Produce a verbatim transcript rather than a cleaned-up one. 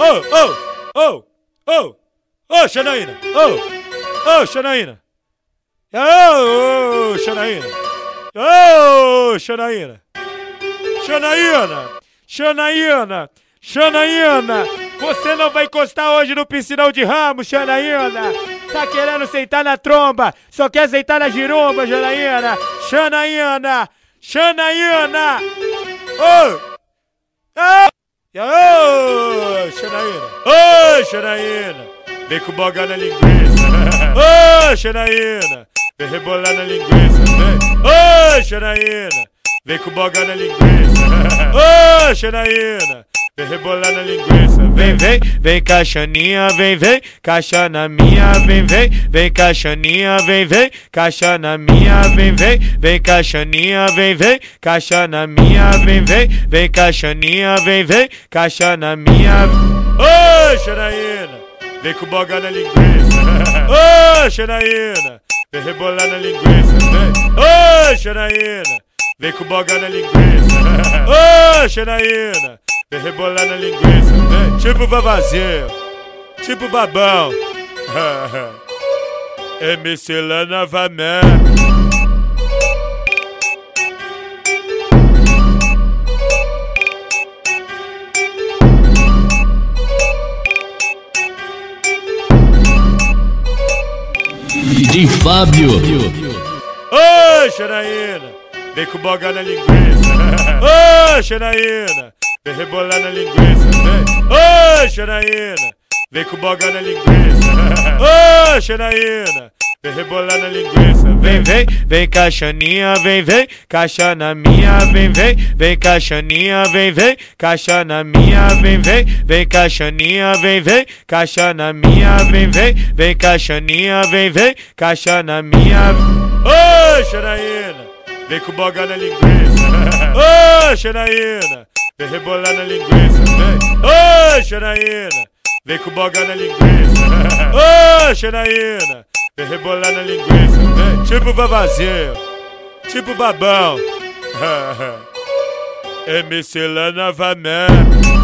Ô, ô, ô, ô, ô, Xanaína, ô, ô, Xanaína. Ô, Xanaína. Ô, Xanaína. Xanaína, Xanaína, Xanaína. Você não vai encostar hoje no piscinão de Ramos, Xanaína. Tá querendo sentar na tromba, só quer sentar na giromba, Xanaína. Xanaína, Xanaína. Ô, ô, ô, Xanaína. Ô, Xanaína. Vem com boga na linguiça. Ô, Xanaína. Vem rebolar na linguiça, vem. Ô, Xanaína. Vem com boga na linguiça. Ô, Xanaína. Vem rebolar na linguiça, vem, vem, vem caixaninha, vem, vem, caixa na minha, vem, vem, vem caixaninha, vem, vem, caixa na minha, vem, vem, vem caixaninha, vem, vem, caixa na minha, vem, vem, vem caixaninha, vem, vem, caixa na minha. Ô, Xanaína, vem com boga na linguiça. Ô, Xanaína, vem rebolar na linguiça, vem. Ô, Xanaína, vem com boga na linguiça. Ô, Xanaína. Vem rebolar na linguiça, vem. Tipo vavazinho, tipo babão. M C lá novamente. D J Fábio. Ô, Xanaína, vem com boga na linguiça. Ô, Xanaína. Vem rebolar na linguiça, vem. Ô, Xanaína. Vem com boga na linguiça. Ô, Xanaína. Vem rebolar na linguiça, vem, vem, vem caixaninha, vem, vem, caixa na minha, vem, vem, vem caixaninha, vem, vem, caixa na minha, vem, vem, vem caixaninha, vem, vem, caixa na minha, vem, vem, vem caixaninha, vem, vem, caixa na minha. Ô, Xanaína. Vem com boga na linguiça. Ô, Xanaína. Vem rebolar na linguiça, vem. Ô, Xanaína. Vem com boga na linguiça. Ô, Xanaína. Vem rebolar na linguiça, vem. Tipo vavazinho, tipo babão. M C lá novamente.